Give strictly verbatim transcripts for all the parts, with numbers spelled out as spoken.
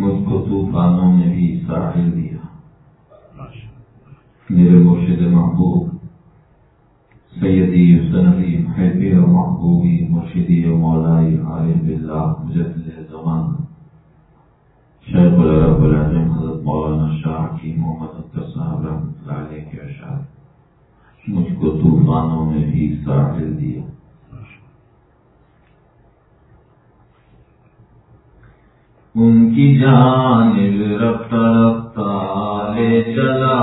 مجھ کو طوفانوں میں بھی ساحل دیا. میرے مرشد محبوب سیدی سندی محبی و محبوبی مرشدی و مولائی عارف باللہ مجدد زمان شیخ العرب العظیم حضرت مولانا شاہ کی محمد اختر صاحب رحمۃ اللہ علیہ کے اشعار، مجھ کو طوفانوں میں بھی ساحل دیا. ان کی جانب رفتہ رفتہ لے چلا،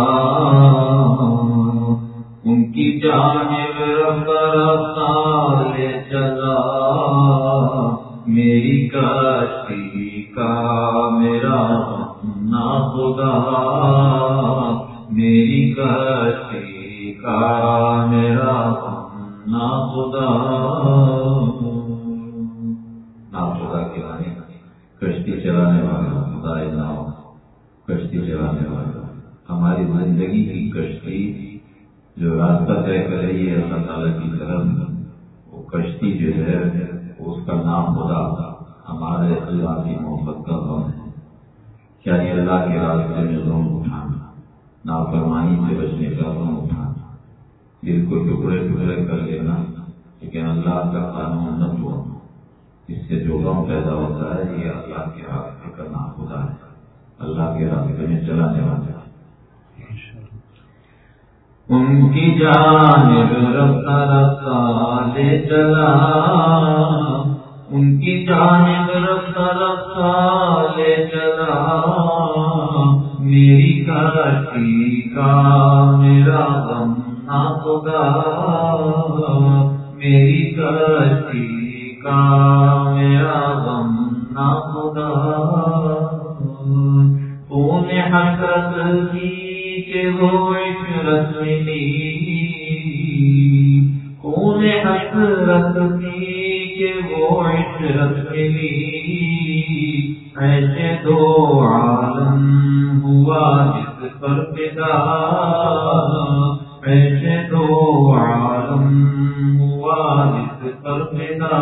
ان کی جانب رفتہ رفتہ لے چلا، میری کشتی کا میرا نہ خدا، میری کشتی کا میرا نہ خدا. نہ خدا کے معنی کشتی چلانے والا، خدا ناؤ کشتی چلانے والا. ہماری زندگی کی کشتی جو راستہ طے کر رہی ہے اللہ تعالیٰ کی طرف، وہ کشتی جو ہے اس کا نام خدا ہمارے اللہ کی محبت کا غم ہے. یعنی اللہ کے راستے میں غم اٹھانا، نافرمانی سے بچنے کا غم اٹھانا، دل کو ٹکڑے ٹکڑے کر لینا لیکن اللہ کا قانون نہ توڑنا. اس سے جو غم پیدا ہوتا ہے یہ اللہ کے راستے کا نام خدا ہے، اللہ کے راستے میں چلانے والا. ان کی جانب رفتہ رفتہ لے چلا، ان کی جانب رفتہ رفتہ لے چلا، میری کشتی کا میرا غم نہ خدا، میری کشتی کا میرا غم نہ خدا. تو نے حسرت کی کہ وہ عشرت ملی، خون حسرت کی کہ وہ عشرت ملی، ایسے دو عالم ہوا جس پر فدا، ایسے دو عالم ہوا جس پر فدا.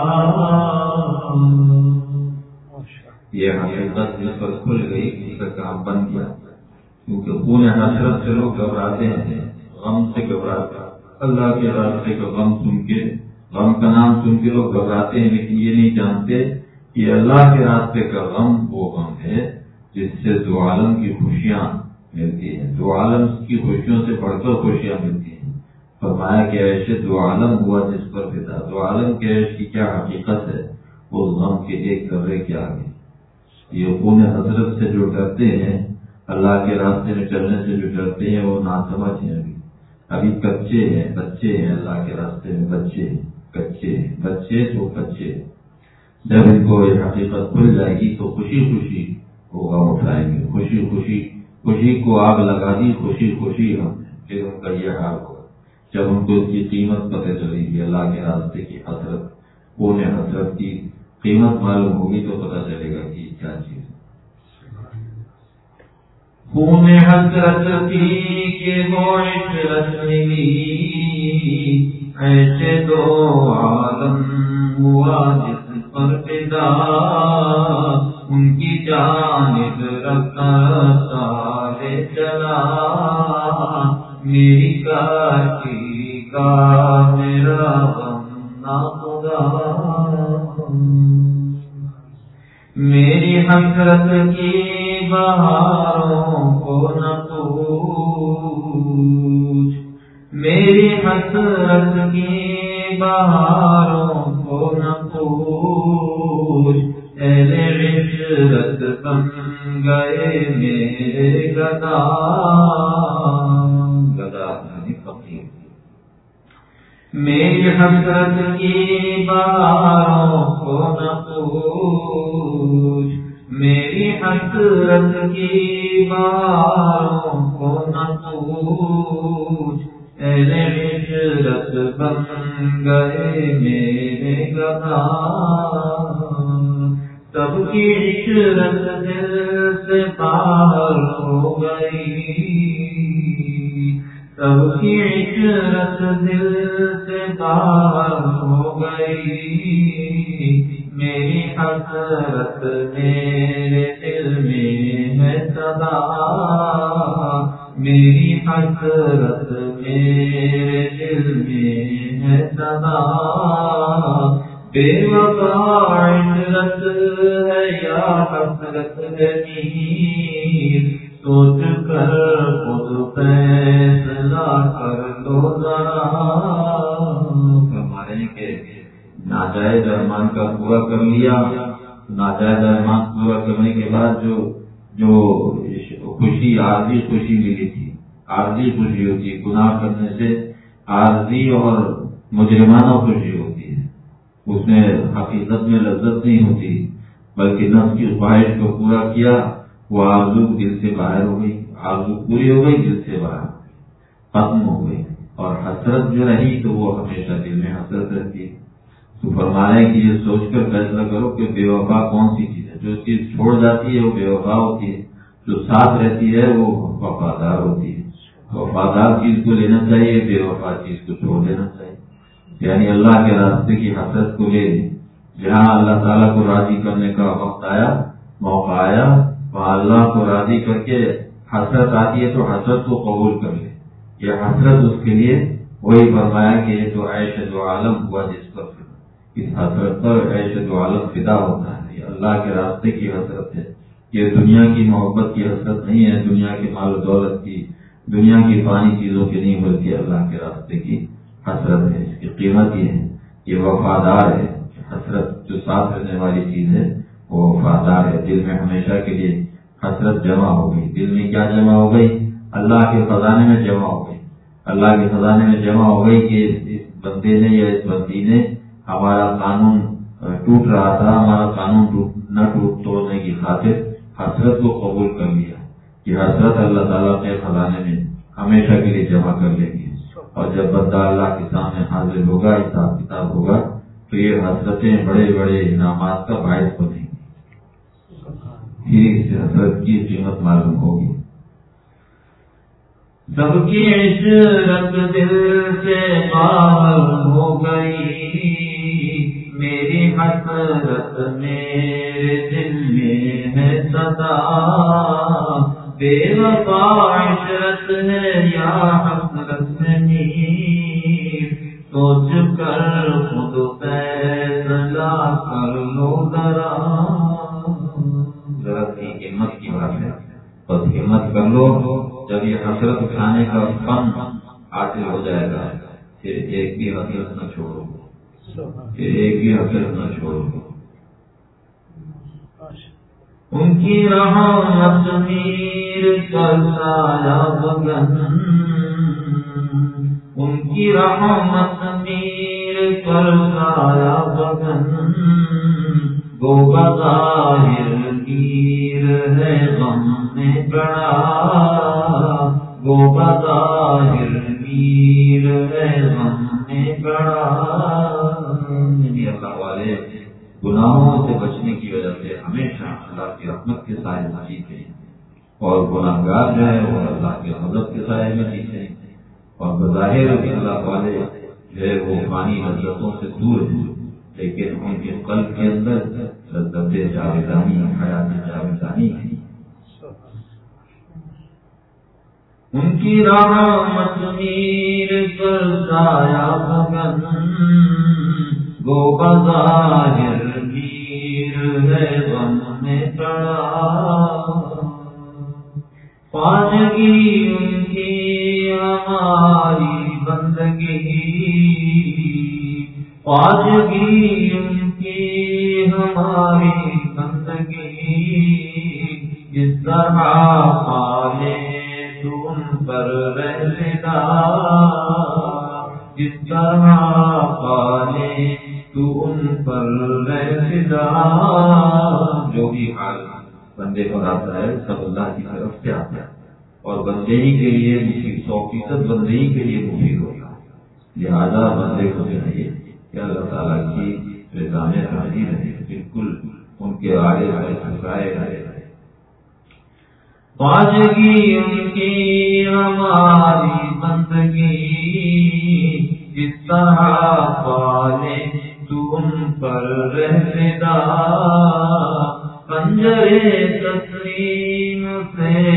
یہ حقیقت جس پر کھل گئی اس کا کام بن گیا، کیونکہ خون حسرت سے لوگ گھبراتے ہیں، غم سے گھبراتے ہیں. اللہ کے راستے کا غم سن کے، غم کا نام سن کے لوگ گھبراتے ہیں، لیکن یہ نہیں جانتے کہ اللہ کے راستے کا غم وہ غم ہے جس سے دو عالم کی خوشیاں ملتی ہیں، دو عالم کی خوشیوں سے بڑھ کر خوشیاں ملتی ہیں. فرمایا کہ ایسے دو عالم ہوا جس پر فدا. دو عالم کے عیش کی کیا حقیقت ہے، اس غم کے ایک ذرے کے آگے. یہ خون حسرت سے جو ڈرتے ہیں، اللہ کے راستے میں چلنے سے جو ڈرتے ہیں، وہ ناسمجھ ہیں، ابھی ابھی کچے ہیں، بچے ہیں. اللہ کے راستے میں بچے ہیں، کچے ہیں، بچے تو کچے. جب ان کو یہ حقیقت کھل جائے گی تو خوشی خوشی وہ غم اٹھائیں گے. خوشی خوشی خوشی کو آگ لگا دی، خوشی خوشی ہم پھر ان کا یہ حال ہوگا جب ان کو اس کی قیمت پتہ چلے گی. اللہ کے راستے کی حسرت، خون حسرت کی قیمت معلوم ہوگی تو پتہ چلے گا کہ کیا چیز. خون حسرت کی کہ وہ عشرت ملی، ایسے دو عالم ہوا جس پر فدا، ان کی جانب رفتہ رفتہ لے چلا، میری کشتی کا میرا غم نہ خدا. میری حسرت کی بہاروں کو نہ پوچھ، میری حسرت کی بہاروں کو نہ پوچھ، اہل عشرت بن گئے میرے گدا. گدا یعنی فقیر. میری حسرت کی بہاروں کو نہ پوچھ، میری حسرت کی بہاروں کو نہ پوچھ، اہل عشرت بن گئے میرے گدا. سب کی عشرت دل سے باہر ہو گئی، سب کی عشرت دل سے باہر ہو گئی، میری حسرت میرے دل میں صدا، میری حسرت میرے دل میں ہے صدا، بے وفا عشرت ہے یا حسرت ہے میر، سوچ کر خود فیصلہ کر لو ذرا۔ فرما رہے ہیں کہ ناجائز ارمان کا پورا کر لیا، ناجائز ارمان پورا کرنے کے بعد جو جو خوشی عارضی خوشی ملی تھی، عارضی خوشی ہوتی ہے، گناہ کرنے سے عارضی اور مجرمانہ خوشی ہوتی ہے، اس میں حقیقت میں لذت نہیں ہوتی، بلکہ نفس کی خواہش کو پورا کیا، وہ آرزو دل سے باہر ہو گئی، آرزو پوری ہو گئی، دل سے باہر ختم ہو گئی، اور حسرت جو رہی تو وہ ہمیشہ دل میں حسرت رہتی ہے۔ تو فرما رہے ہیں کہ یہ سوچ کر فیصلہ کرو کہ بے وفا کون سی چیز ہے، جو چیز چھوڑ جاتی ہے وہ بے وفا ہوتی ہے، جو ساتھ رہتی ہے وہ وفادار ہوتی ہے۔ وفادار چیز کو لینا چاہیے، بے وفا چیز کو چھوڑ دینا چاہیے، یعنی اللہ کے راستے کی حسرت کو لے لیں۔ جہاں اللہ تعالیٰ کو راضی کرنے کا وقت آیا، موقع آیا، وہاں اللہ کو راضی کر کے حسرت آتی ہے تو حسرت کو قبول کر لے۔ یہ حسرت اس کے لیے وہی فرمایا کہ یہ تو عیش دو عالم ہوا جس پر اس حسرت پر عیش دو عالم فدا ہوتا ہے، یہ اللہ کے راستے کی حسرت ہے، یہ دنیا کی محبت کی حسرت نہیں ہے، دنیا کے مال و دولت کی، دنیا کی فانی چیزوں کی نہیں، بلکہ اللہ کے راستے کی حسرت ہے۔ اس کی قیمت یہ ہے، یہ وفادار ہے، حسرت جو ساتھ رہنے والی چیز ہے وہ وفادار ہے، دل میں ہمیشہ کے لیے حسرت جمع ہو گئی۔ دل میں کیا جمع ہو گئی؟ اللہ کے خزانے میں جمع ہو گئی، اللہ کے خزانے میں جمع ہو گئی کہ اس بندے نے یا اس بندی نے ہمارا قانون ٹوٹ رہا تھا، ہمارا قانون ٹوٹ نہ ٹوٹ توڑنے کی خاطر حسرت کو قبول کر لیا۔ یہ حسرت اللہ تعالیٰ کے خزانے میں ہمیشہ کے لیے جمع کر لیں گے، اور جب بندہ اللہ کے سامنے حاضر ہوگا، حساب کتاب ہوگا، تو یہ حسرتیں بڑے بڑے انعامات کا باعث بنیں گی، پھر اس حسرت کی قیمت معلوم ہوگی۔ سب کی عشرت دل سے باہر ہو گئی، میری حسرت میرے دل میں ہے صدا، بے وفا عشرت ہے یا حسرت میر، سوچ کر خود فیصلہ کر لو ذرا۔ ذرا سی ہمت کی بات ہے، بس ہمت کر لو، جب یہ حسرت اٹھانے کا فن حاصل ہو جائے گا پھر ایک بھی حسرت نہ چھوڑو، پھر ایک بھی حسرت نہ چھوڑو۔ ان کی رحمت میر کر سایہ بگن، ان کی رحمت میر کر سایہ بگن، گو بظاہر گیر ہے غم میں پڑا، گو بظاہر گیر ہے غم میں پڑا۔ یعنی اللہ والے گناہوں سے بچنے کی وجہ سے ہمیشہ اللہ کی رحمت کے سائے میں جیتے ہیں، اور گناہگار جو ہے وہ اللہ کے غضب کے سائے میں جیتے ہیں، اور بظاہر اللہ والے جو ہے وہ فانی لذتوں سے دور ہیں، لیکن ان کے قلب کے اندر لذت جاویدانی، حیات جاویدانی ہے۔ ان کی رحمت میر پر سایہ بگن، گو بظاہر گیر ہے غم میں پڑا، خواجگی ان کی ہماری بندگی، خواجگی ان کی ہماری بندگی، جس طرح پالے تو ان پر رہنا، جس طرح پالے تو ان پر رہنا۔ جو بھی حال بندے پر آتا ہے سب اللہ کی طرف سے آتا ہے، اور بندے ہی کے لیے مفید، سو فیصد بندے ہی کے لیے مفید ہوتا ہے، لہذا بندے کو چاہیے کہ اللہ تعالیٰ کی رضا میں راضی رہے، بالکل ان کے آگے آگے جھکائے رہے۔ خواجگی ان کی ہماری بندگی، جس طرح پالے تو ان پر رہنا، پنجرے تسلیم سے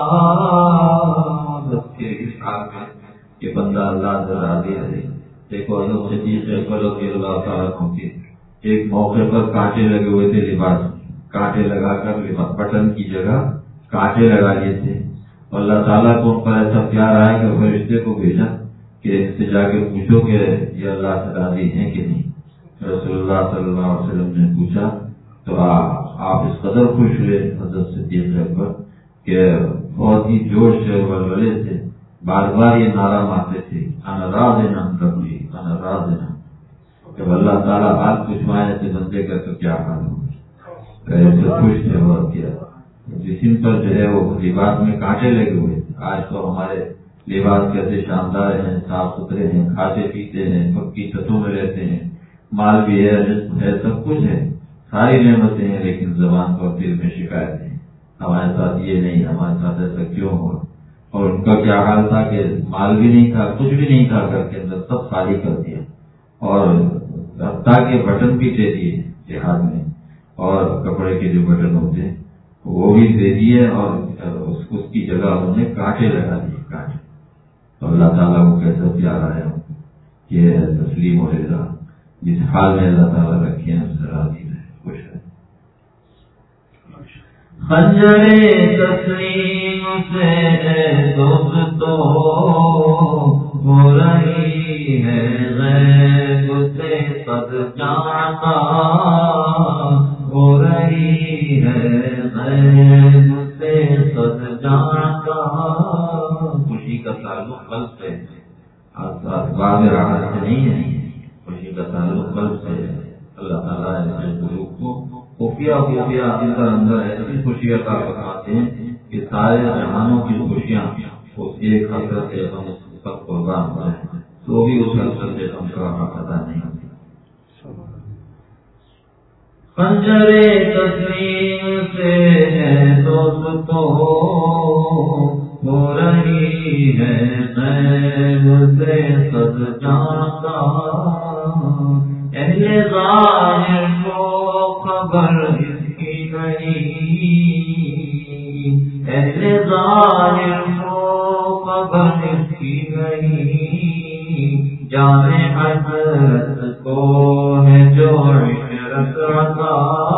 بس کے اس حال میں کہ بندہ اللہ سے راضی رہے. دیکھو حضرت صدیق اکبر رضی اللہ تعالیٰ عنہ کے ایک موقع پر کانٹے لگے ہوئے تھے لباس میں، کانٹے لگا کر لباس بٹن کی جگہ کانٹے لگا لیے تھے. اور اللہ تعالیٰ کو ان پر ایسا پیار آیا کہ فرشتے کو بھیجا کہ اس سے جا کے پوچھو کہ یہ اللہ سے راضی ہیں کہ نہیں. رسول اللہ صلی اللہ علیہ وسلم نے پوچھا تو آپ اس قدر خوش ہوئے حضرت صدیق اکبر کہ بہت ہی جوش سے ولولے سے بار بار یہ نعرہ مارتے تھے، انا راضٍ عن ربی انا راضٍ. جب اللہ تعالیٰ بات پوچھوائے تو بندے کا تو کیا حال ہوگا، ایسے خوش تھے. اور کیا جسم پر جو ہے وہ لباس میں کانٹے لگے ہوئے تھے. آج تو ہمارے لباس کیسے شاندار ہیں، صاف ستھرے ہیں، کھاتے پیتے ہیں، پکی چھتوں میں رہتے ہیں، مال بھی ہے، رزق ہے، سب کچھ ہے، ساری نعمتیں ہیں، لیکن زبان پر دل میں شکایت ہے ہمارے ساتھ یہ نہیں، ہمارے ساتھ ایسا کیوں ہوا. اور ان کا کیا حال تھا کہ مال بھی نہیں تھا، کچھ بھی نہیں تھا، گھر کے اندر سب خالی کر دیا اور حتیٰ کے بٹن بھی دے دیے جہاد میں، اور کپڑے کے جو بٹن ہوتے ہیں وہ بھی دے دیے، اور اس کی جگہ انہوں نے کانٹے لگا دیے. کانٹے تو اللہ تعالیٰ کو کیسا پیار آیا. یہ ہے تسلیم و رضا، جس حال میں اللہ تعالیٰ رکھے ہیں اس سے راضی رہے، خوش ہے. خنجر تسلیم سے دوستو ہو رہی ہے غیب سے صد جاتا، ہو رہی ہے غیب سے صد جاتا. خوشی کا تعلق قلب سے ہے، اسباب راحت سے نہیں ہے. خوشی کا تعلق قلب سے ہے. اللہ تعالیٰ ایسے قلوب کو خفیہ خفیہ اندر اندر ایسی خوشی عطا فرماتے ہیں کہ سارے جہانوں کی خوشیاں اس ایک حسرت غم پر قربان ہو جائیں تو بھی اس حسرت غم کا پتہ نہیں ہوتی. خنجر تسلیم سے دوستو ہو رہی ہے غیب سے صد جاتا. اہل ظاہر کو خبر اس کی نہیں، اہل ظاہر کو خبر اس کی نہیں، جان حضرت کو ہے جو عشرت عطا،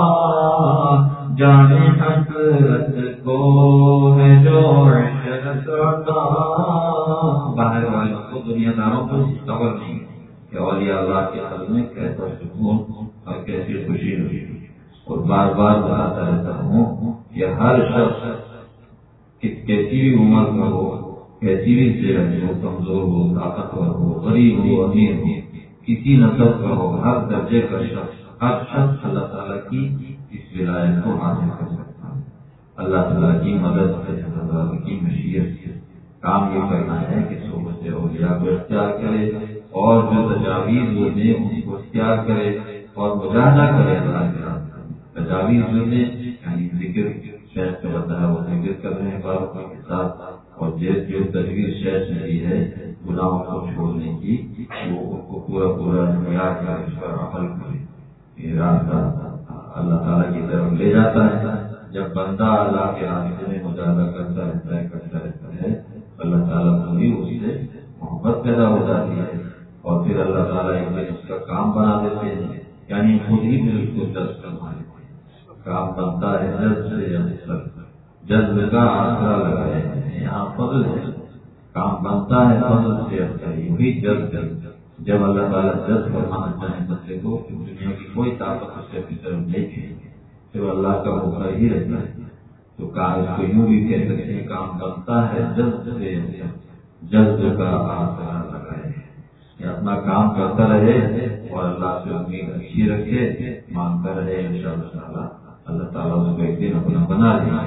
جان حضرت کو ہے جو عشرت عطا. باہر والوں کو، دنیا داروں کو خبر نہیں کہ اولیاء اللہ کے قلب میں کیسا سکون اور کیسی خوشی ہوئی. اور بار بار بتاتا رہتا ہوں کہ ہر شخص کیسی بھی عمر کا ہو، کیسی بھی صحت ہو، کمزور ہو، طاقتور ہو، غریب ہو، امیر ہو، کسی نسل کا ہو، ہر درجے کا شخص، ہر شخص اللہ تعالیٰ کی اس ولایت کو حاصل کر سکتا ہے. اللہ تعالیٰ کی مدد سے، اللہ تعالیٰ کی مشیت سے کام یہ کرنا ہے کہ صحبت اولیاء کو اختیار کرے اور جو تجاویز جو دیں ان کو اختیار کرے اور مجاہدہ کرے. اللہ کے راستے تجاویز جو دیں یعنی ذکر شیخ کا بتایا وہ ذکر کر رہے ہیں بارکہ کے ساتھ، اور جیس جو تجویز شیخ نے دی ہے گناہوں کو چھوڑنے کی وہ ان کو پورا پورا معیار کر اس پر عمل کرے. یہ راستہ اللہ تعالیٰ کی طرف لے جاتا ہے. جب بندہ اللہ کے راستے میں مجاہدہ کرتا رہتا ہے کرتا رہتا ہے اللہ تعالیٰ کو بھی اس سے محبت پیدا ہو جاتی ہے، اور پھر اللہ تعالیٰ ایک دن اس کا کام بنا دیتے ہیں، یعنی خود ہی پھر اس کو جذب کروا دیتے ہیں. کام بنتا ہے جذب سے، جذب جذب کا آسرا لگائے ہیں. یہاں فضل ہے، کام بنتا ہے فضل سے، وہی جذب. جب اللہ تعالیٰ جذب فرمانا چاہے بندے کو دنیا کی کوئی طاقت اس سے طرف نہیں کھینچے، پھر اللہ کا ہوتا ہی رہتا ہے. تو اس کو یوں بھی کہہ سکتے ہیں کام بنتا ہے جذب سے، جذب کا آسرا لگائے. کہ اپنا کام کرتا رہے اور اللہ سے امید اچھی رکھے، مانگتا رہے، انشاءاللہ اللہ تعالیٰ اس کو ایک دن اپنا بنا دے.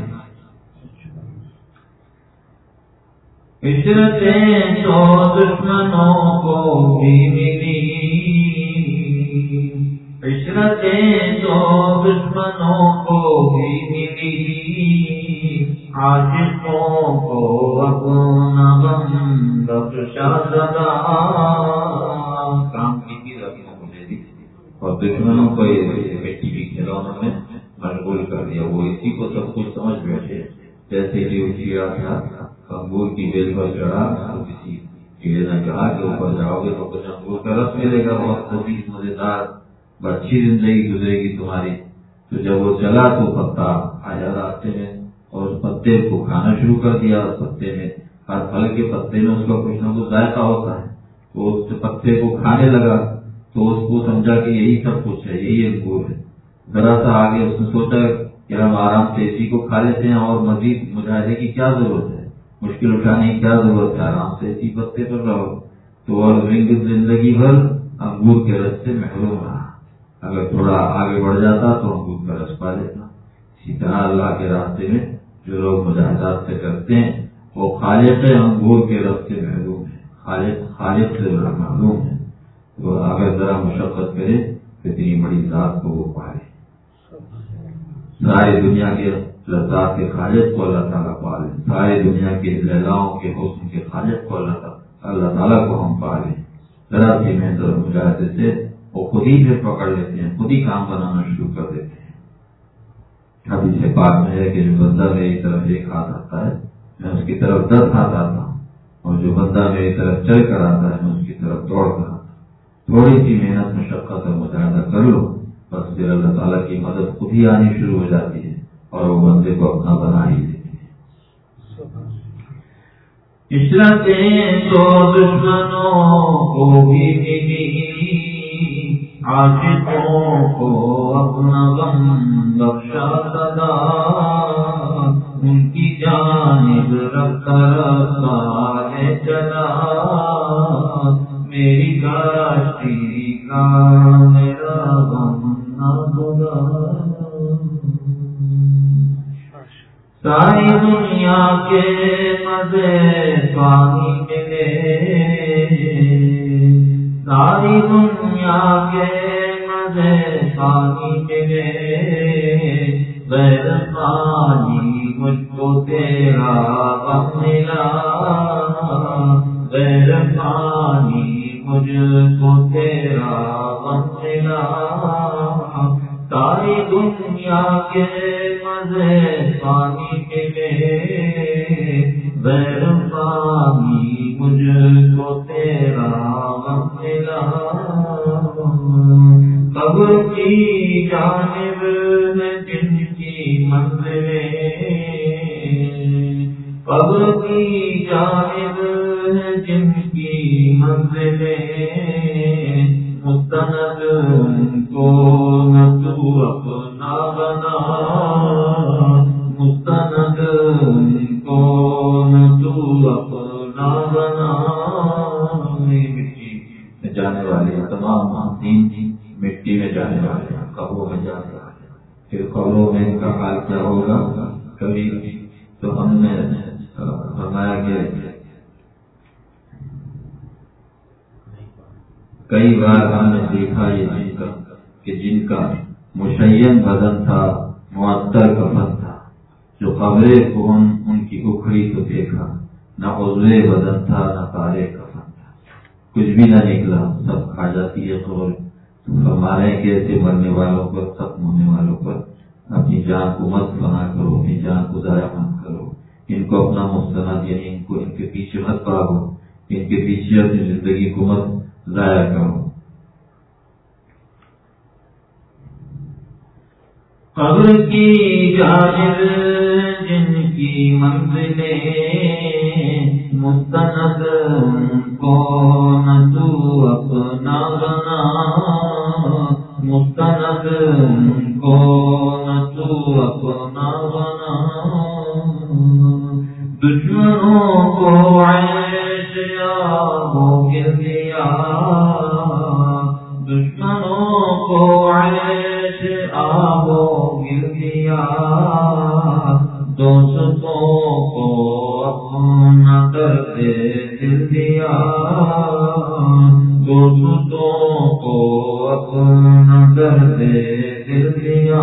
عشرتیں تو دشمنوں کو بھی ملی، عشرتیں تو دشمنوں کو بھی ملی، عاشقوں کو اپنا غم بخشا زدا. کام کی بھی رقموں کو دے دی اور دشمنوں کو مٹی کی کھلونوں میں مشغول کر دیا. وہ اسی کو سب کچھ سمجھ بیٹھے، جیسے کہ کیڑا تھا، انگور کی بیل پر چڑھا اور کسی کیڑے نے کہا کہ اوپر جاؤ گے تو کچھ انگور کا رس ملے گا، بہت لذیذ مزیدار، اچھی زندگی گزرے گی تمہاری۔ تو جب وہ چلا تو پتا آیا راستے میں اور اس پتے کو کھانا شروع کر دیا۔ اس پتے میں، ہر پھل کے پتے میں اس کا کچھ نہ کچھ ذائقہ ہوتا ہے، تو اس پتے کو کھانے لگا تو اس کو سمجھا کہ یہی سب کچھ ہے، یہی انگور ہے۔ ذرا سا آگے اس نے سوچا کہ ہم آرام سے اسی کو کھا لیتے ہیں اور مزید مجاہدے کی کیا ضرورت ہے، مشکل اٹھانے کی کیا ضرورت ہے، آرام سے اسی پتے پر رہو۔ تو اور زندگی بھر انگور کے رس سے محروم رہا۔ اگر تھوڑا آگے بڑھ جاتا تو انگور کا رس پا لیتا۔ اسی طرح اللہ کے راستے میں جو لوگ مجاہدات سے کرتے ہیں وہ خالق انگور کے رس سے محروم ہے، خالق خالق سے محروم ہے۔ تو اگر ذرا مشقت کرے تو اتنی بڑی ذات کو وہ پائے۔ ساری دنیا کے لذات کے خالق کو اللہ تعالیٰ پالے، ساری دنیا کے لیلاؤں کے حسن کے خالق کو اللہ تعالیٰ اللہ تعالیٰ کو ہم پالے۔ ذرا سی محنت اور مجاہدے سے وہ خود ہی پھر پکڑ لیتے ہیں، خود ہی کام بنانا شروع کر دیتے ہیں۔ اب اسے پاک میں ہے کہ جو بندہ میری طرف ایک ہاتھ آتا ہے میں اس کی طرف دس ہاتھ آتا ہوں، اور جو بندہ میری طرف چل کر آتا ہے میں اس کی طرف دوڑ کر آتا ہوں۔ تھوڑی سی محنت مشقت اور مجاہدہ کر لو، بس پھر اللہ تعالیٰ کی مدد خود ہی آنی شروع ہو جاتی ہے اور وہ بندے کو اپنا بنا ہی دیتی ہے۔ عشرتیں تو دشمنوں کو بھی ملی، عاشقوں کو اپنا غم بخشا سدا، ان کی جانب رفتہ رفتہ ہے چلا، میری کاشتی کا میرا غم نہ خدا۔ ساری دنیا کے مزے پانی ملے، ساری دنیا کے مزے پانی ملے، غیر پانی مجھ کو تیرا غم ملا، غیر پانی مجھ کو تیرا غم ملا، ساری دنیا کے مزے پانی ملے، غیر پانی مجھ کو تیرا غم ملا، قبر کی جانب میں جن کی منزلیں، قبر کی جانب ہے جن کی منزلیں، مستند ان کو نہ تو اپنا بنا، مستند ان کو نہ تو اپنا بنا۔ مٹی میں جانے والے تمام دین مٹی میں جانے والے، قبروں میں جانے والے، پھر قبروں میں ان کا حال کیا ہوگا؟ کبھی تو ہم نے فرمایا کہ کئی بار ہم نے دیکھا یہ جن کا کہ جن کا مشین بدن تھا، معطر کفن تھا، جو قبرے کون ان کی اکھڑی تو دیکھا، نہ عضوے بدن تھا نہ تارے کفن تھا، کچھ بھی نہ نکلا، سب کھا جاتی ہے قبر۔ فرمانے کے ایسے مرنے والوں پر، ختم ہونے والوں پر اپنی جان کو مت بنا کرو، اپنی جان کو ضائع مت کرو، ان کو اپنا مستند یعنی ان کو ان کے پیچھے مت بھاگو، ان کے پیچھے اپنی زندگی کو مت ضائع کرو۔ قبر کی جانب جن کی منزلیں، مستند ان کو نہ تو اپنا بنا، مستند ان کو نہ تو اپنا بنا، دشمنوں کو عیش یابو گر دیا، دشمنوں کو عیش آبو گر دیا، دوستوں کو اپنا درد دل دیا، دوستوں کو اپنا درد دل دیا،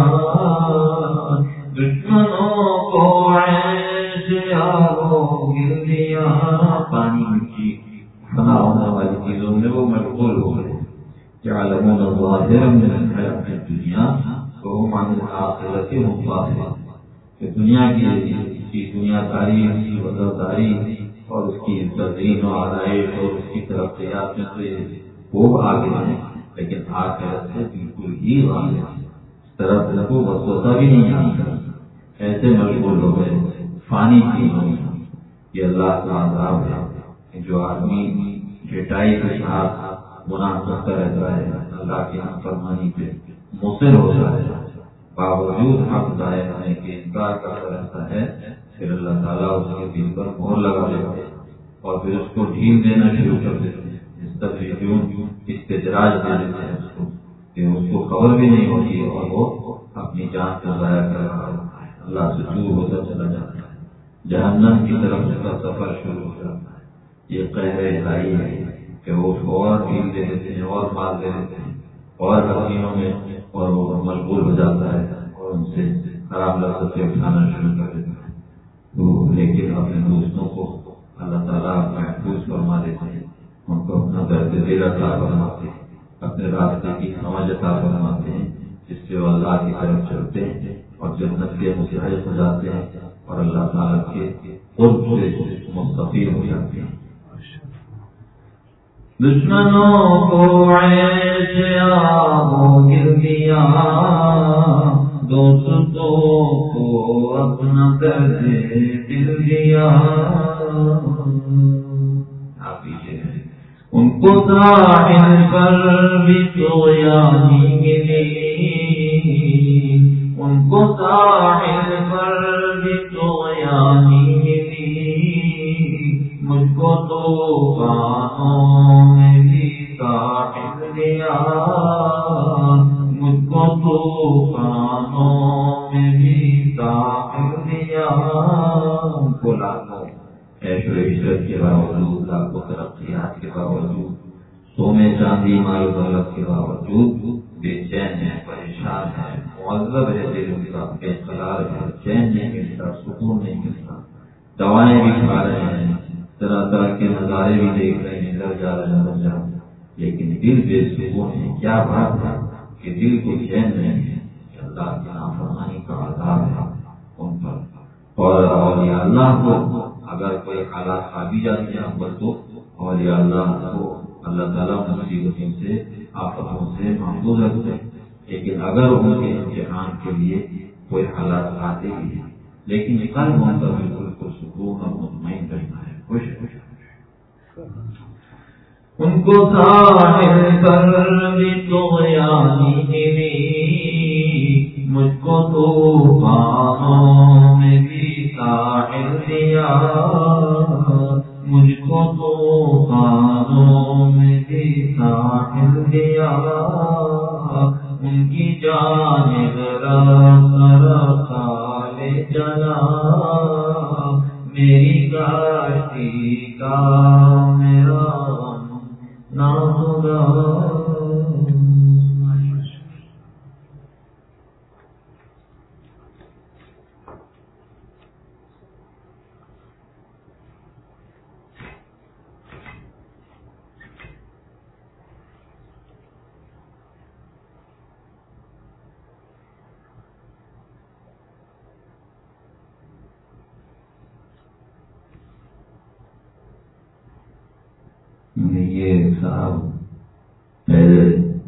دشمنوں کو عیش آبو گر دیا۔ پانی مٹی فنا ہونے والی چیزوں میں وہ مشغول ہو گئے، يعلمون ظاهرا من الحياة الدنيا وهم عن الآخرة هم غافلون۔ کہ دنیا کی اس کی دنیا داری، اس کی وزرداری اور اس کی تزئین و آرائش اور اس کی ترقیات میں تو یہ خوب آگے ہیں، لیکن آخرت سے بالکل ہی آگے ہیں. اس طرف ان کو وسوسہ بھی نہیں آتا، ایسے مشغول ہو گئے فانی چیزوں. یہ اللہ کا عذاب ہے جو آدمی جٹائی کے ساتھ گناہ کرتا رہتا ہے، اللہ کی نافرمانی پہ مصر ہو جاتا ہے، باوجود حق ضائع ہونے کے انکار کرتا رہتا ہے. پھر اللہ تعالیٰ اس کے دل پر مہر لگا دیتے ہیں اور پھر اس کو ڈھیل دینا شروع کر دیتے ہیں، استدراج استدراج دے دیتے ہیں اس کو کہ اس کو خبر بھی نہیں ہوتی اور وہ اپنی جان کو ضائع کر رہا ہوتا ہے، اللہ سے دور ہوتا چلا جاتا ہے، جہنم کی طرف اس کا سفر شروع ہو جاتا ہے. یہ قہر الہی ہے کہ وہ اس کو اور ڈھیل دے دیتے ہیں اور مال دے دیتے ہیں اور حسینوں میں اور وہ مشغول ہو جاتا ہے اور ان سے خراب لذتیں اٹھانا شروع کر دیتا ہے. تو لیکن اپنے دوستوں کو اللہ تعالیٰ محفوظ فرما دیتے ہیں، ان کو اپنا درد دل عطا فرماتے ہیں، اپنے راستے کی سمجھ عطا فرماتے ہیں، جس سے وہ اللہ کی طرف چلتے ہیں اور جنت کے مستحق ہو جاتے ہیں اور اللہ تعالیٰ کے قرب سے مستفید ہو جاتے ہیں. دشمنوں کو عیش آب گر دیا، دوستوں کو اپنا درد دل دیا. ان کو ساحل پر بھی طغیانی ملی، ان کو ساحل پر بھی طغیانی ملی، مجھ کو طوفانوں میں بھی ساحل دیا، مجھ کو طوفانوں میں بھی ساحل دیا. ان کو لاکھوں عیش و عشرت کے باوجود، لاکھوں ترقیات کے باوجود، سونے چاندی مال و دولت کے باوجود بے چین ہے، پریشان ہے، معذب ہے دل ان کا، بے قرار ہے، چین نہیں ملتا، سکون نہیں ملتا. دوائیں بھی کھا رہے ہیں، طرح طرح کے نظارے بھی دیکھ رہے ہیں، ڈر جا رہے ہیں ڈر جا رہے ہیں، لیکن دل بے سکون ہے. کیا بات ہے کہ دل کو چین نہیں ہے، اللہ کی نافرمانی کا عذاب ہے ان پر. اور اولیاء اللہ کو اگر کوئی حالات آ بھی جاتی ہیں پر تو اولیاء اللہ کو اللہ تعالیٰ مصیبتوں سے، آفتوں سے محفوظ رکھتے ہیں. لیکن اگر ان کے امتحان کے لیے کوئی حالات آتے بھی ہیں، لیکن قلب ان کا بالکل پرسکون اور مطمئن رہنا ہے، خوش خوش. ان کو ساحل پر بھی طغیانی ملی، مجھ کو طوفانوں میں بھی ساحل دیا، مجھ کو طوفانوں میں بھی ساحل دیا. ان کی جانب رفتہ لے چلا، میری کاشتی کا میرا نہ ہوگا. یہ صاحب پہلے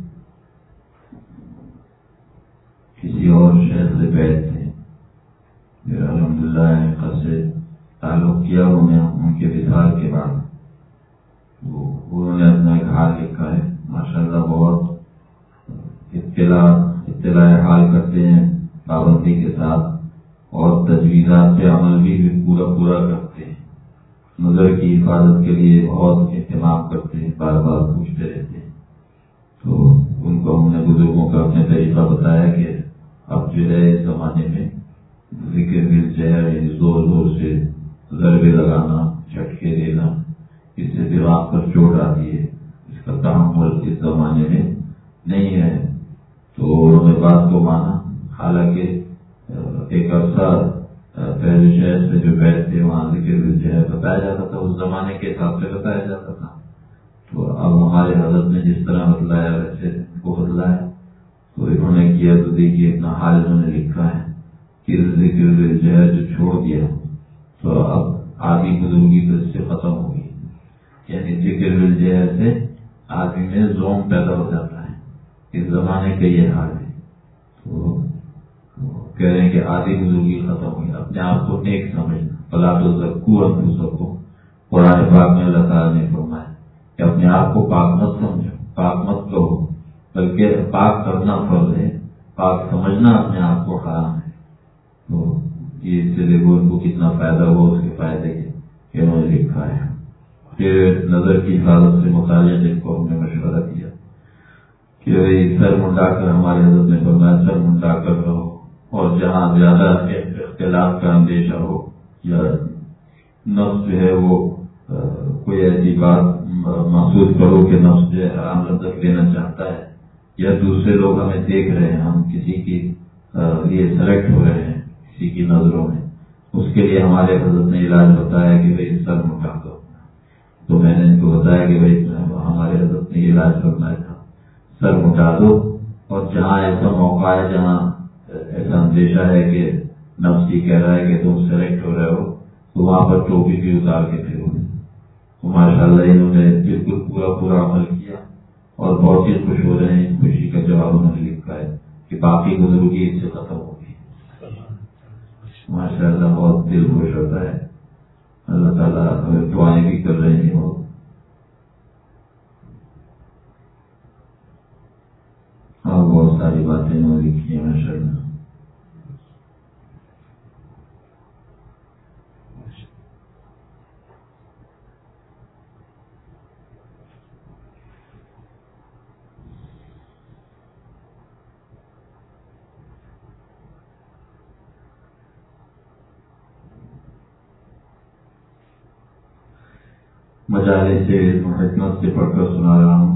کسی اور شہر سے بیٹھ تھے، پھر الحمدللہ ان سے تعلق کیا انہوں نے ان کے وصال کے بعد. انہوں نے اپنا ایک حال لکھا ہے، ماشاءاللہ بہت اطلاع اطلاع حال کرتے ہیں پابندی کے ساتھ اور تجویزات پہ عمل بھی پورا پورا کرتے ہیں. نظر کی حفاظت کے لیے بہت اہتمام کرتے ہیں، بار بار پوچھتے رہتے ہیں. تو ان کو ہم نے بزرگوں کا اپنے طریقہ بتایا کہ اب جو ہے اس زمانے میں ذکر دل زہر یعنی زور زور سے ضربے لگانا، جھٹکے دینا، اس سے دماغ پر چوٹ آتی ہے، اس کا تحمل اس زمانے میں نہیں ہے. تو انہوں نے بات کو مانا، حالانکہ ایک عرصہ پہلے شہر سے جو بیٹھ تھے وہاں ذکر جو ہے بتایا جاتا تھا، اس زمانے کے حساب سے بتایا جاتا تھا. تو اب ہمارے حضرت نے جس طرح بتلایا ویسے کو بدلا ہے. تو انہوں نے کیا تو دیکھیے اتنا حال انہوں نے لکھا ہے کہ ذکر جو ہے جو چھوڑ دیا تو اب آدھی بزرگی تو اس سے ختم ہو گئی. یعنی ذکر بالجہر سے آدمی میں زوم پیدا ہو جاتا ہے. اس زمانے کا یہ حال ہے. تو کہہ رہے ہیں کہ آدھی بزرگی ختم ہوئی. اپنے آپ کو نیک سمجھنا. فلا تزکوا انفسکم. قرآن پاک میں اللہ تعالیٰ نے فرمایا کہ اپنے آپ کو پاک مت سمجھو, پاک مت کہو, بلکہ پاک کرنا فرض ہے, پاک سمجھنا اپنے آپ کو حرام ہے. تو یہ اس سے دیکھو ان کو کتنا فائدہ ہوا, اس کے فائدے کے انہوں نے لکھا ہے. پھر نظر کی حفاظت سے متعلق جن کو ہم نے مشورہ دیا کہ بھائی سر منڈا کر, ہمارے حضرت نے فرمایا سر منڈا کر رہو, اور جہاں زیادہ اختلاف کا اندیشہ ہو یا نفس جو ہے وہ کوئی ایسی بات محسوس کرو کہ نفس جو ہے حرام لذت لینا چاہتا ہے, یا دوسرے لوگ ہمیں دیکھ رہے ہیں, ہم کسی کی لیے سلیکٹ ہو رہے ہیں کسی کی نظروں میں, اس کے لیے ہمارے حضرت نے علاج بتایا کہ بھائی سر مٹا دو. تو میں نے ان کو بتایا کہ بھائی ہمارے حضرت نے علاج کرنا تھا, سر مٹا دو, اور جہاں ایسا موقع ہے جہاں ایسا اندیشہ ہے کہ نفس یہ کہہ رہا ہے کہ تم سلیکٹ ہو رہے ہو, تو وہاں پر ٹوپی بھی اتار کے پھرو. تو ماشاء اللہ انہوں نے بالکل پورا پورا عمل کیا اور بہت ہی خوش ہو رہے ہیں. خوشی کا جواب انہوں نے لکھا ہے کہ باقی بزرگی اس سے ختم ہوگی. ماشاء اللہ بہت دل خوش ہوتا ہے. اللہ تعالیٰ ہمیں دعائیں بھی کر رہے ہیں. اور ہاں بہت ساری باتیں انہوں نے لکھی ہیں ماشاء اللہ. مجالس سے حکمت سے پڑھ کر سنا رہا ہوں.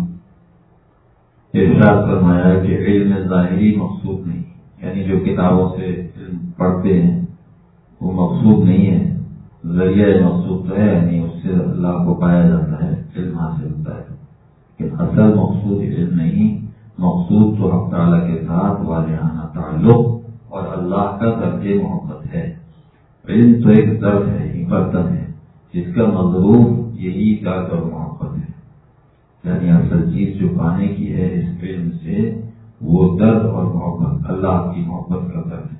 ارشاد فرمایا کہ علم ظاہری مقصود نہیں, یعنی جو کتابوں سے علم پڑھتے ہیں وہ مقصود نہیں ہے, ذریعہ مقصود تو ہے, یعنی اس سے اللہ کو پایا جاتا ہے, علم حاصل ہوتا ہے. لیکن اصل مقصود علم نہیں, مقصود تو حق تعالیٰ کے ساتھ والہانہ تعلق اور اللہ کا درج محبت ہے. علم تو ایک درد ہے, برتن ہے, جس کا مضروب یہی درد اور محبت ہے. یعنی اصل چیز جو پانے کی ہے اس علم سے وہ درد اور محبت, اللہ کی محبت کا درد ہے.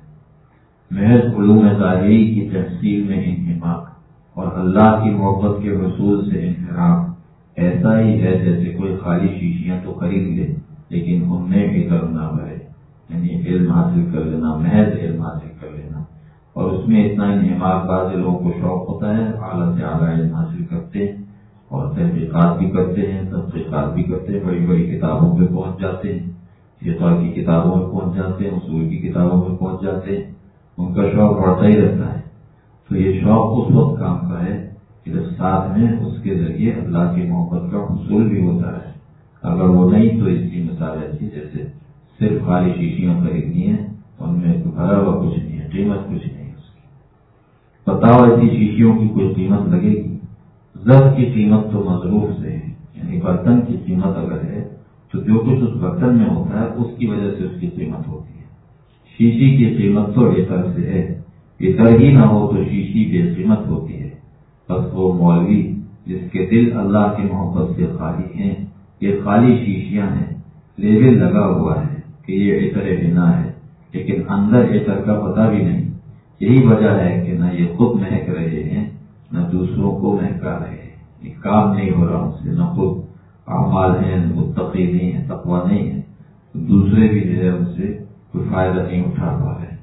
محض علوم ظاہری کی تحصیل میں انہماک اور اللہ کی محبت کے حصول سے انحراف ایسا ہی ہے جیسے کوئی خالی شیشیاں تو خرید لے لیکن ان میں عطر نہ بھرے. یعنی علم حاصل کر لینا, محض علم حاصل کر لینا, اور اس میں اتنا انہماک, بعض لوگوں کو شوق ہوتا ہے, اعلیٰ سے اعلیٰ علم حاصل کرتے ہیں اور تحقیقات بھی کرتے ہیں, تحقیقات بھی کرتے ہیں, بڑی بڑی کتابوں پہ پہنچ جاتے ہیں, فقہ کی کتابوں میں پہنچ جاتے ہیں, اصول کی کتابوں میں پہنچ جاتے ہیں. ان کا شوق بڑھتا ہی رہتا ہے. تو یہ شوق اس وقت کام کا ہے کہ جب ساتھ میں اس کے ذریعے اللہ کی محبت کا حصول بھی ہوتا ہے. اگر وہ نہیں تو اس کی مثال ایسی جیسے صرف خالی شیشیاں خریدنی ہیں, ان میں بھرا ہوا کچھ نہیں ہے, قیمت کچھ نہیں ہے اس کی. بتاؤ ایسی شیشیوں کی کوئی قیمت لگے گی؟ ظرف کی قیمت تو مضروف سے ہے, یعنی برتن کی قیمت اگر ہے تو جو کچھ اس برتن میں ہوتا ہے اس کی وجہ سے اس کی قیمت ہوتی ہے. شیشی کی قیمت تو عطر سے ہے, عطر ہی نہ ہو تو شیشی بے قیمت ہوتی ہے. بس وہ مولوی جس کے دل اللہ کی محبت سے خالی ہیں, یہ خالی شیشیاں ہیں, لیبل لگا ہوا ہے کہ یہ عطر بنا ہے, لیکن اندر عطر کا پتہ بھی نہیں. یہی وجہ ہے کہ نہ یہ خود مہک رہے ہیں نہ دوسروں کو مہکا رہے ہیں. یہ کام نہیں ہو رہا ان سے, نہ خود اعمال ہیں, متقی نہیں ہے, تقویٰ نہیں ہے, تو دوسرے بھی جو ہے ان سے کوئی فائدہ نہیں اٹھا پا رہے.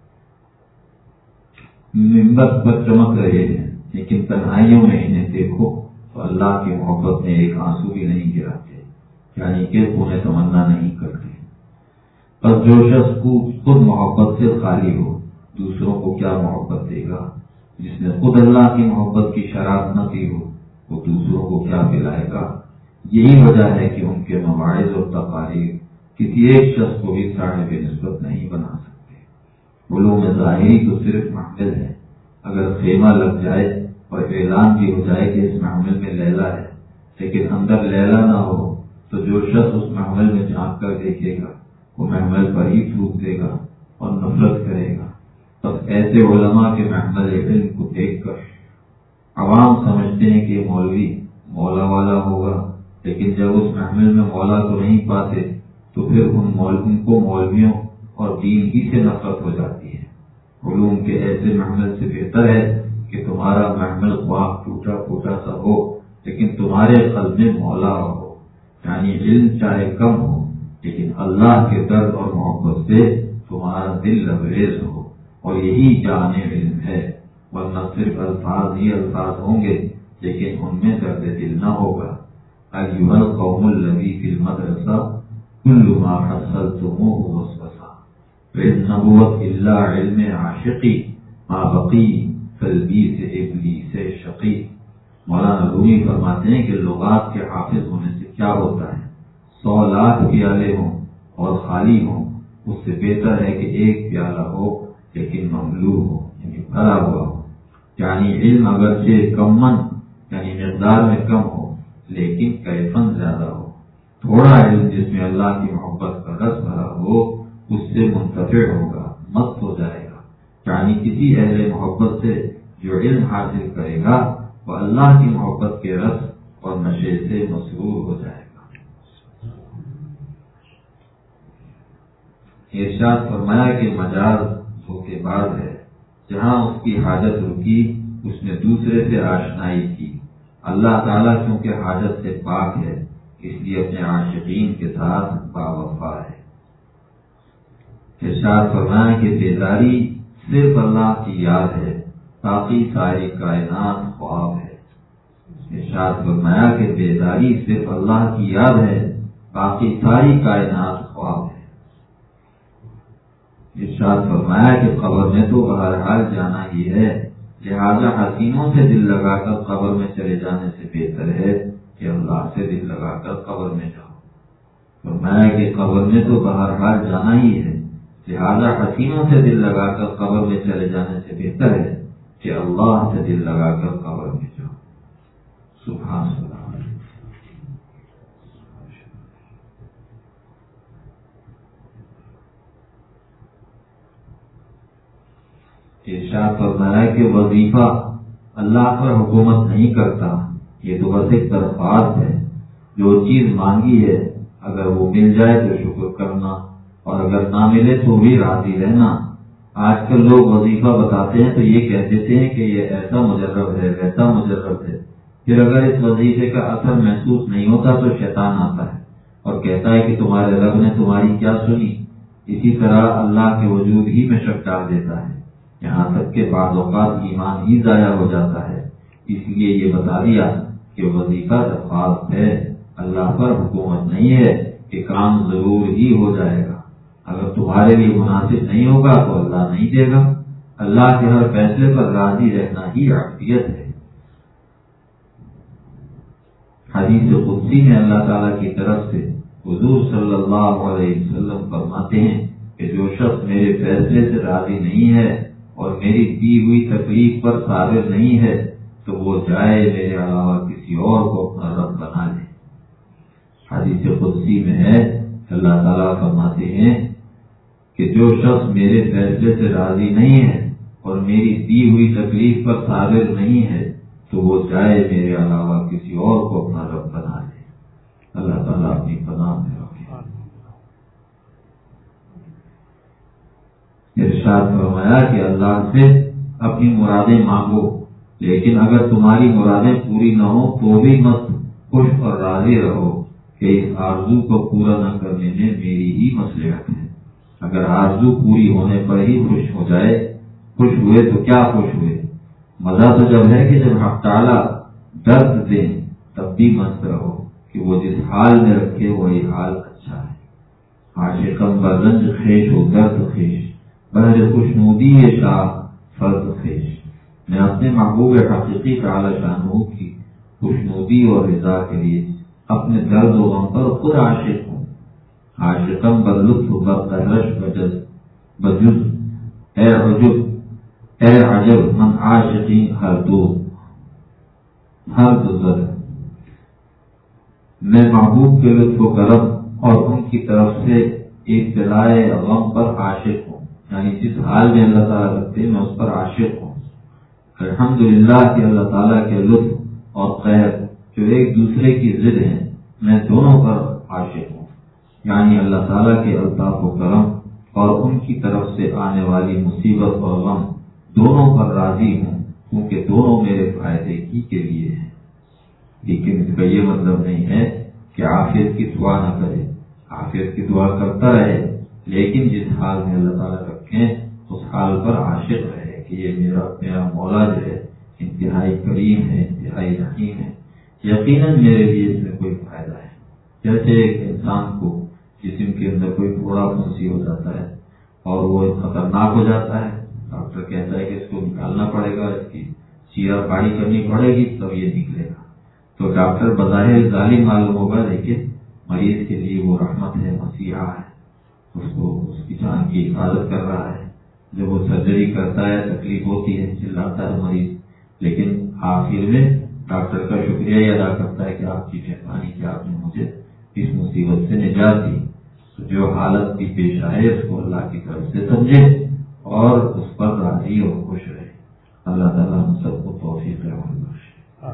ممبر پر چمک رہے ہیں لیکن تنہائیوں میں انہیں دیکھو تو اللہ کی محبت میں ایک آنسو بھی نہیں گراتے, یعنی کہ انہیں تمنا نہیں کرتے. بس جو شخص کو خود محبت سے خالی ہو دوسروں کو کیا محبت دے گا؟ جس نے خود اللہ کی محبت کی شراب نہ پی ہو وہ دوسروں کو کیا پلائے گا؟ یہی وجہ ہے کہ ان کے مواعظ اور تقاریر کسی ایک شخص کو بھی صاحب نسبت نہیں بنا سکتے. علوم ظاہری تو صرف محمل ہے. اگر خیمہ لگ جائے اور اعلان بھی ہو جائے کہ اس محمل میں لیلا ہے لیکن اندر لیلا نہ ہو تو جو شخص اس محمل میں جھانک کر دیکھے گا وہ محمل پر ہی تھوک دے گا اور نفرت کرے گا. بس ایسے علماء کے محمل علم کو دیکھ کر عوام سمجھتے ہیں کہ مولوی مولا والا ہوگا، لیکن جب اس محمل میں مولا کو نہیں پاتے تو پھر ان مولویوں کو مولویوں اور دین ہی سے نفرت ہو جاتی ہے۔ علوم کے ایسے محمل سے بہتر ہے کہ تمہارا محمل خواہ ٹوٹا پھوٹا سا ہو لیکن تمہارے قلب میں مولا ہو، یعنی علم چاہے کم ہو لیکن اللہ کے درد اور محبت سے تمہارا دل لبریز ہو، اور یہی جان علم ہے۔ ورنہ صرف الفاظ ہی الفاظ ہوں گے لیکن ان میں درد دل نہ ہوگا۔ ایھا القوم الذی فی المدرسہ کل ما حصلتموہ وسوسہ، فإن نبوت الا علم عاشقی ما بقی تلبیس ابلیس شقی۔ مولانا رومی فرماتے ہیں کہ لغات کے حافظ ہونے سے کیا ہوتا ہے؟ سو لاکھ پیالے ہوں اور خالی ہوں، اس سے بہتر ہے کہ ایک پیالہ ہو لیکن مملو ہو، یعنی بھرا ہوا ہو۔ یعنی علم اگرچہ کمن یعنی مقدار میں کم ہو لیکن کیفن زیادہ ہو۔ تھوڑا علم جس میں اللہ کی محبت کا رس بھرا ہو اس سے منتفع ہوگا، مست ہو جائے گا۔ یعنی کسی اہل محبت سے جو علم حاصل کرے گا وہ اللہ کی محبت کے رس اور نشے سے مسرور ہو جائے گا۔ ارشاد فرمایا کہ مجاز دھوکے باز ہے، جہاں اس کی حاجت رکی اس نے دوسرے سے آشنائی کی۔ اللہ تعالیٰ کیونکہ حاجت سے پاک ہے اس لیے اپنے عاشقین کے ساتھ باوفا ہے۔ ارشاد فرمایا کہ بیداری صرف اللہ کی یاد ہے، باقی ساری کائنات خواب ہے۔ ارشاد فرمایا کہ بیداری صرف اللہ کی یاد ہے، باقی ساری کائنات خواب ہے۔ ارشاد فرمایا کہ قبر میں تو بہرحال جانا ہی ہے، لہذا حسینوں سے دل لگا کر قبر میں چلے جانے سے بہتر ہے کہ اللہ سے دل لگا کر قبر میں جاؤ۔ فرمایا کہ قبر میں تو بہرحال جانا ہی ہے، لہذا حسینوں سے دل لگا کر قبر میں چلے جانے سے بہتر ہے کہ اللہ سے دل لگا کر قبر میں جاؤ۔ سبحان اللہ۔ ارشاد فرمایا کہ وظیفہ اللہ پر حکومت نہیں کرتا، یہ تو بس ایک درخواست ہے۔ جو چیز مانگی ہے اگر وہ مل جائے تو شکر کرنا، اور اگر نہ ملے تو بھی راضی رہنا۔ آج کل لوگ وظیفہ بتاتے ہیں تو یہ کہہ دیتے ہیں کہ یہ ایسا مجرب ہے ویسا مجرب ہے، پھر اگر اس وظیفے کا اثر محسوس نہیں ہوتا تو شیطان آتا ہے اور کہتا ہے کہ تمہارے رب نے تمہاری کیا سنی۔ اسی طرح اللہ کے وجود ہی میں شک ڈال دیتا ہے، یہاں تک کہ بعض اوقات ایمان ہی ضائع ہو جاتا ہے۔ اس لیے یہ بتا دیا کہ وظیفہ درخواست ہے، اللہ پر حکومت نہیں ہے کہ کام ضرور ہی ہو جائے گا۔ اگر تمہارے لیے مناسب نہیں ہوگا تو اللہ نہیں دے گا۔ اللہ کے ہر فیصلے پر راضی رہنا ہی عافیت ہے۔ حدیث قدسی میں اللہ تعالیٰ کی طرف سے حضور صلی اللہ علیہ وسلم فرماتے ہیں کہ جو شخص میرے فیصلے سے راضی نہیں ہے اور میری دی ہوئی تکلیف پر صابر نہیں ہے تو وہ جائے میرے علاوہ کسی اور کو اپنا رب بنا لے۔ حدیث قدسی میں ہے اللہ تعالیٰ فرماتے ہیں کہ جو شخص میرے فیصلے سے راضی نہیں ہے اور میری دی ہوئی تکلیف پر صابر نہیں ہے تو وہ جائے میرے علاوہ کسی اور کو اپنا رب بنا لے۔ اللہ تعالیٰ اپنی پناہ میں رکھے۔ ارشاد فرمایا کہ اللہ سے اپنی مرادیں مانگو، لیکن اگر تمہاری مرادیں پوری نہ ہوں تو بھی مت خوش اور راضی رہو کہ اس آرزو کو پورا نہ کرنے میں میری ہی مصلحت ہے۔ اگر آرزو پوری ہونے پر ہی خوش ہو جائے، خوش ہوئے تو کیا خوش ہوئے، مزہ تو جب ہے کہ جب حق تعالیٰ درد دیں تب بھی مست رہو کہ وہ جس حال میں رکھے وہی حال اچھا ہے۔ عاشقاً برنج خیش و درد خیش، بہر خوشنودی شاہ فرد خیش۔ میں اپنے محبوب حقیقی تعالی شانہ کی خوشنودی اور رضا کے لیے اپنے درد و غم پر خود عاشق ہوں۔ عاشقاً بلطف بردہرش بجز بجز اے عجب اے عجب من عاشقین ہر دو ہر دوزد۔ میں محبوب کے لطف و کرم اور ان کی طرف سے ابتلاء غم پر عاشق ہوں۔ یعنی جس حال میں اللہ تعالیٰ رکھتے میں اس پر عاشق ہوں. الحمدللہ کہ اللہ تعالیٰ کے لطف اور خیر جو ایک دوسرے کی ضد ہیں میں دونوں پر عاشق ہوں. یعنی اللہ تعالیٰ کے الطاف و کرم اور ان کی طرف سے آنے والی مصیبت اور غم دونوں پر راضی ہوں کیونکہ دونوں میرے فائدے ہی کے لیے ہیں. لیکن اس کا یہ مطلب نہیں ہے کہ عافیت کی دعا نہ کرے. عافیت کی دعا کرتا رہے لیکن جس حال میں اللہ تعالیٰ رکھیں اس حال پر عاشق رہے کہ یہ میرا میرا مولا جو ہے انتہائی کریم ہے، انتہائی رحیم ہے، یقیناً میرے لیے اس میں کوئی فائدہ ہے. جیسے ایک انسان کو جسم کے اندر کوئی پھوڑا پھنسی ہو جاتا ہے اور وہ خطرناک ہو جاتا ہے، ڈاکٹر کہتا ہے کہ اس کو نکالنا پڑے گا، اس کی چیرا پاڑی کرنی پڑے گی تب یہ نکلے گا. تو ڈاکٹر بظاہر ظالم معلوم ہوگا لیکن مریض کے لیے وہ رحمت ہے، مسیحا ہے، اس کو اس کی جان کی حفاظت کر رہا ہے. جب وہ سرجری کرتا ہے تکلیف ہوتی ہے، چلاتا ہے مریض، لیکن آخر میں ڈاکٹر کا شکریہ ہی ادا کرتا ہے کہ آپ کی مہربانی کہ آپ نے مجھے اس مصیبت سے نجات دی. جو حالت بھی پیش آئے اس کو اللہ کی طرف سے سمجھے اور اس پر راضی اور خوش رہے. اللہ تعالیٰ ہم سب کو توفیق عمل بخشے.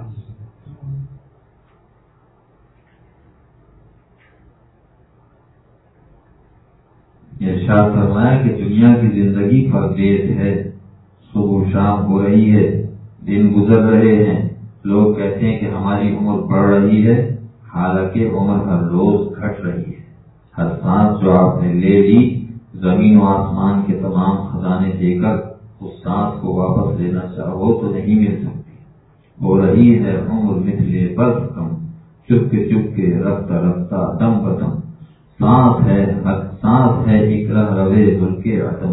ارشاد فرمایا کہ دنیا کی زندگی پردیس ہے، صبح شام ہو رہی ہے، دن گزر رہے ہیں، لوگ کہتے ہیں کہ ہماری عمر بڑھ رہی ہے، حالانکہ عمر ہر روز گھٹ رہی ہے. ہر سانس جو آپ نے لے لی زمین و آسمان کے تمام خزانے دے کر اس سانس کو واپس لینا چاہو تو نہیں مل سکتی. ہو رہی ہے عمر مثل برف کم، چپ کے چپ کے رفتہ رفتہ دم بدم. سانس ہے سانس ہے ایک رہ روے ملک عدم،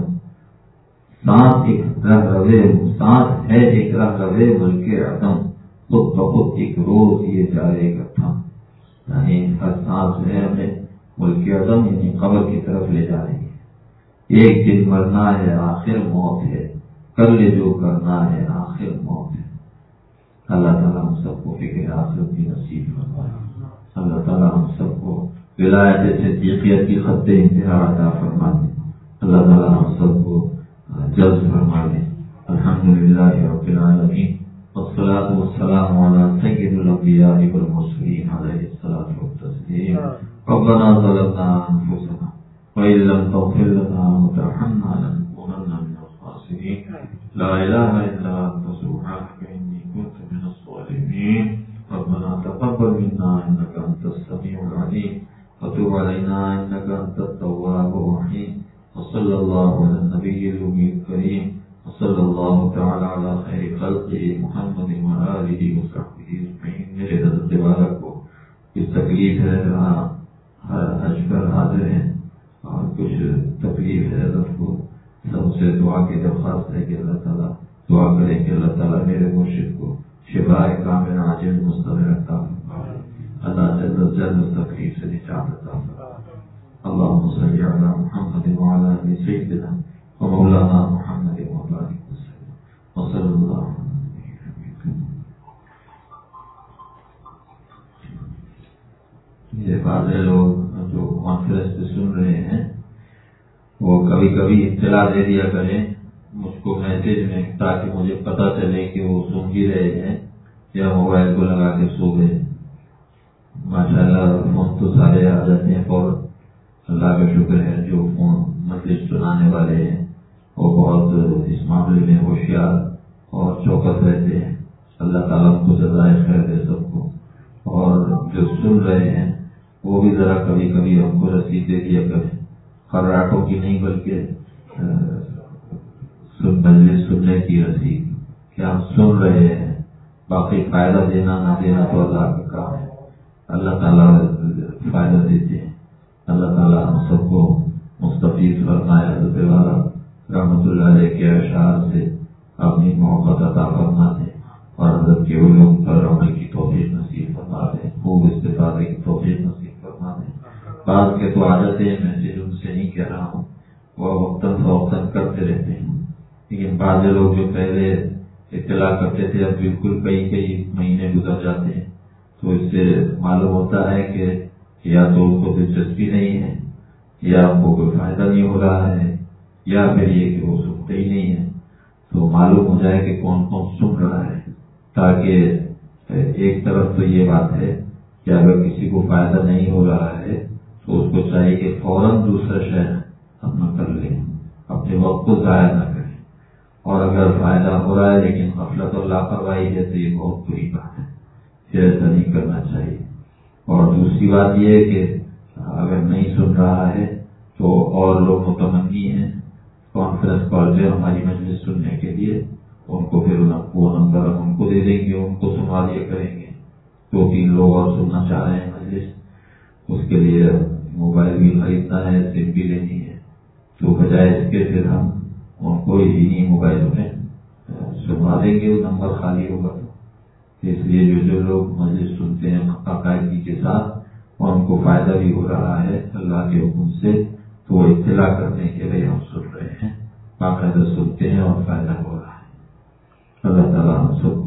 سانس ایک رہ روے سانس ہے ایک رہ روے ملک عدم، خود بخود ایک روز یہ جائے گا تھم. یعنی ہر سانس جو ہے ہمیں ملک عدم یعنی قبر کی طرف لے جا رہی ہے. ایک دن مرنا ہے آخر موت ہے، کر لے جو کرنا ہے آخر موت ہے. اللہ تعالیٰ ہم سب کو فکر آخرت بھی نصیب فرمائے. اللہ تعالیٰ ہم سب کو ولایت صدیقیت کی خط انتہا عطا فرما دے. اللہ تعالیٰ ہم سب کو جلد فرما دے. الحمدللہ رب العالمین والصلاة والسلام علی سید الانبیاء والمرسلین علیہ الصلاۃ والتسلیم. ربنا ظلمنا انفسنا وإن لم تغفر لنا وترحمنا لنكونن من الخاسرين. لا إله إلا أنت سبحانك إني كنت من الظالمين. ربنا تقبل منا إنك أنت السميع العليم وتب علينا إنك أنت التواب الرحيم. وصلى الله على النبي الأمي الكريم وصلى الله تعالى على خير خلقه محمد وآله وصحبه أجمعين. میرے حضرت والا کو کچھ تکلیف ہے، حج پر حاضر ہیں اور کچھ تکلیف ہے حضرت کو. سب سے دعا کی درخواست ہے کہ اللہ تعالیٰ دعا کریں کہ اللہ تعالیٰ میرے مرشد کو شفاء کامل عاجل مستمر عطا فرمائے. اللہ جل جل تکلیف سے نجات عطا فرمائے. اللهم صل على محمد وعلى آل سيدنا ومولانا محمد وبارك وسلم وصلى الله عليه. یہ بعض لوگ جو کانفرنس پہ سن رہے ہیں وہ کبھی کبھی اطلاع دے دیا کریں مجھ کو میسج میں تاکہ مجھے پتہ چلے کہ وہ سن بھی رہے ہیں یا موبائل کو لگا کے سو گئے. ماشاء اللہ فون تو سارے آ جاتے ہیں فوراً. اللہ کا شکر ہے جو فون مجلس سنانے والے ہیں وہ بہت اس معاملے میں ہوشیار اور چوکس رہتے ہیں. اللہ تعالیٰ کو جزائے خیر دے سب کو. اور جو سن رہے ہیں وہ بھی ذرا کبھی کبھی ہم کو رسید دے دیا کریں، خراٹوں کی نہیں بلکہ سن مجلس سننے کی رسید کہ ہم سن رہے ہیں. باقی فائدہ دینا نہ دینا تو اللہ کا کام ہے. اللہ تعالیٰ فائدہ دیتے ہیں. اللہ تعالیٰ ہم سب کو مستفید فرمائے. حضرت والا رحمۃ اللہ علیہ کے اشعار سے اپنی محبت عطا فرما دے اور حضرت کے علوم پر عمل کی توفیق نصیب فرما دے، خوب استفادے کی توفیق نصیب فرما دے. بعض کے تو عادتیں میں ان سے نہیں کہہ رہا ہوں، وہ وقتاً فوقتاً کرتے رہتے ہیں، لیکن بعض لوگ جو پہلے اطلاع کرتے تھے اب بالکل کئی کئی مہینے گزر جاتے ہیں. تو اس سے معلوم ہوتا ہے کہ یا تو ان کو دلچسپی نہیں ہے یا ان کو کوئی فائدہ نہیں ہو رہا ہے یا پھر یہ کہ وہ سنتے ہی نہیں ہیں، تو معلوم ہو جائے کہ کون کون سن رہا ہے، تاکہ ایک طرف تو یہ بات ہے کہ اگر کسی کو فائدہ نہیں ہو رہا ہے تو اس کو چاہیے کہ فوراً دوسرا شہر اپنا کر لیں، اپنے وقت کو ضائع نہ کریں، اور اگر فائدہ ہو رہا ہے لیکن غفلت اور لاپرواہی ہے تو یہ بہت بری بات ہے، پھر ایسا نہیں کرنا چاہیے۔ اور دوسری بات یہ ہے کہ اگر نہیں سن رہا ہے تو اور لوگ متمنی ہیں کانفرنس کال پہ ہماری مجلس سننے کے لیے، ان کو پھر وہ نمبر ہم ان کو دے دیں گے، ان کو سنوا دیا کریں گے۔ دو تین لوگ اور سننا چاہ رہے ہیں مجلس، اس کے لیے موبائل بھی خریدنا ہے، سم بھی لینی ہے، تو بجائے اس کے پھر ہم ان کو انہیں موبائل میں سنوا دیں گے، وہ نمبر خالی ہوگا۔ اس لیے جو جو لوگ مجلس سنتے ہیں باقاعدگی کے ساتھ اور ان کو فائدہ بھی ہو رہا ہے اللہ کے حکم سے، تو وہ اطلاع کرنے کے لیے ہم سن رہے ہیں، باقاعدہ سنتے ہیں اور فائدہ ہو رہا ہے۔ اللہ تعالیٰ ہم سب